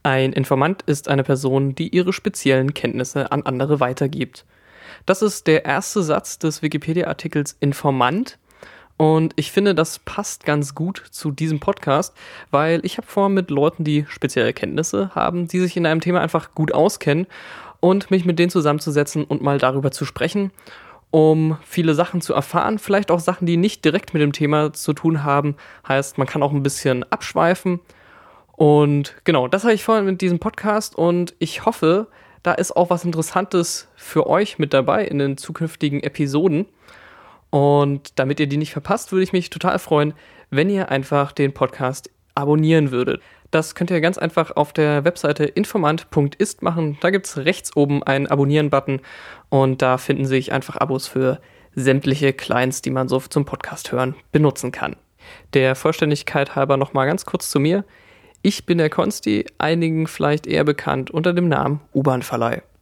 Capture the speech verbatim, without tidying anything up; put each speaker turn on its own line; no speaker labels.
Ein Informant ist eine Person, die ihre speziellen Kenntnisse an andere weitergibt. Das ist der erste Satz des Wikipedia-Artikels Informant. Und ich finde, das passt ganz gut zu diesem Podcast, weil ich habe vor, mit Leuten, die spezielle Kenntnisse haben, die sich in einem Thema einfach gut auskennen und mich mit denen zusammenzusetzen und mal darüber zu sprechen, um viele Sachen zu erfahren, vielleicht auch Sachen, die nicht direkt mit dem Thema zu tun haben. Heißt, man kann auch ein bisschen abschweifen. Und genau, das habe ich vor mit diesem Podcast und ich hoffe, da ist auch was Interessantes für euch mit dabei in den zukünftigen Episoden. Und damit ihr die nicht verpasst, würde ich mich total freuen, wenn ihr einfach den Podcast abonnieren würdet. Das könnt ihr ganz einfach auf der Webseite informant punkt ist machen. Da gibt es rechts oben einen Abonnieren-Button und da finden sich einfach Abos für sämtliche Clients, die man so zum Podcast hören benutzen kann. Der Vollständigkeit halber nochmal ganz kurz zu mir. Ich bin der Konsti, einigen vielleicht eher bekannt unter dem Namen U-Bahn-Verleih.